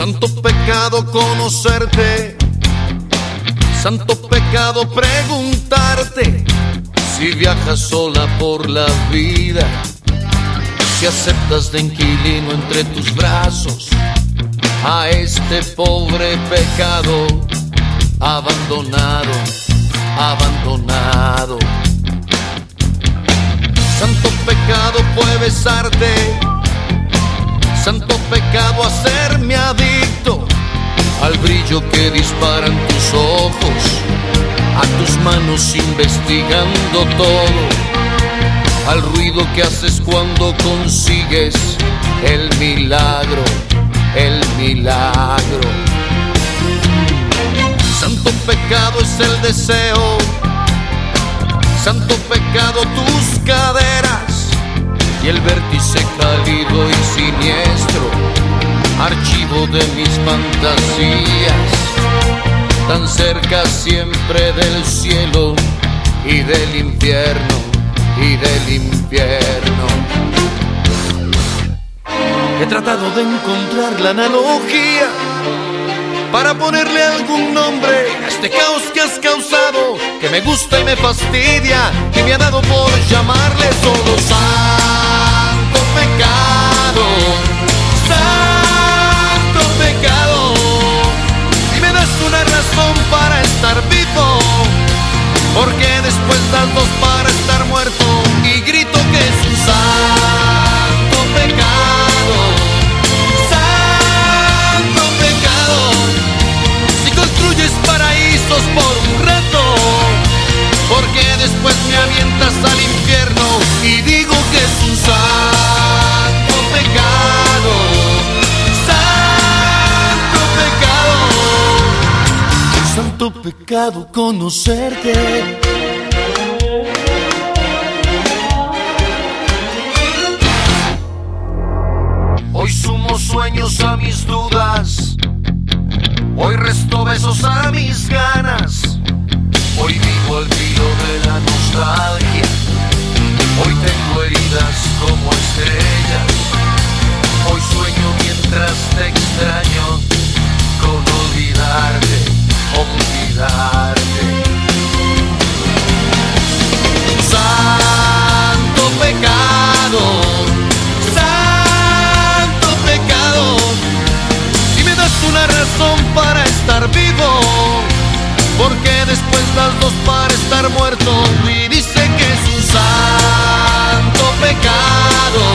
Santo pecado conocerte, santo pecado preguntarte si viajas sola por la vida, si aceptas de inquilino entre tus brazos a este pobre pecado abandonado, abandonado. Santo pecado fue besarte, santo pecado hacerme adicto al brillo que disparan tus ojos, a tus manos investigando todo, al ruido que haces cuando consigues el milagro, el milagro. Santo pecado es el deseo, santo pecado tus caderas y el vértice cálido y siniestro, archivo de mis fantasías, tan cerca siempre del cielo y del infierno, y del infierno. He tratado de encontrar la analogía para ponerle algún nombre a este caos que has causado, que me gusta y me fastidia, y me ha dado por llamarle solo santo pecado, santo pecado. Si me das una razón para estar vivo, porque después das dos para estar muerto, y grito que es un santo pecado, santo pecado. Si construyes paraísos por un rato, porque después me avientas al infierno, y digo que es un santo pecado, santo pecado, santo pecado conocerte. Hoy sumo sueños a mis dudas, hoy resto besos a mis ganas, hoy vivo al filo de la nostalgia, hoy tengo heridas como estrellas, hoy sueño mientras te extraño, con olvidarte, olvidarte. Santo pecado, santo pecado, si me das una razón para estar vivo, porque después das dos para estar muerto, y dice que es un santo pecado,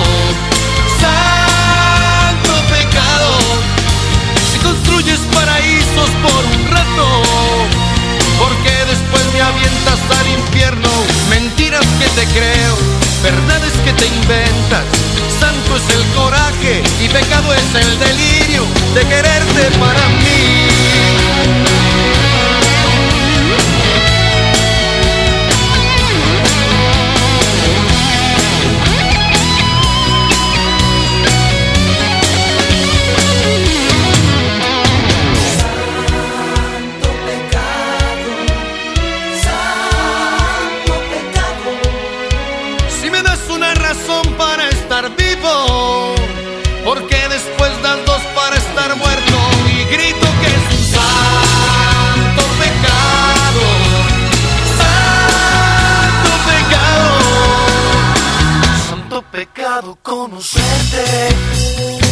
santo pecado. Si construyes paraísos por un rato, porque después me avientas al infierno, mentiras que te creo, verdades que te inventas. Santo es el coraje y pecado es el delirio de quererte para mí. Para estar vivo, porque después das dos para estar muerto, y grito que es un santo pecado, santo pecado, santo pecado conocerte.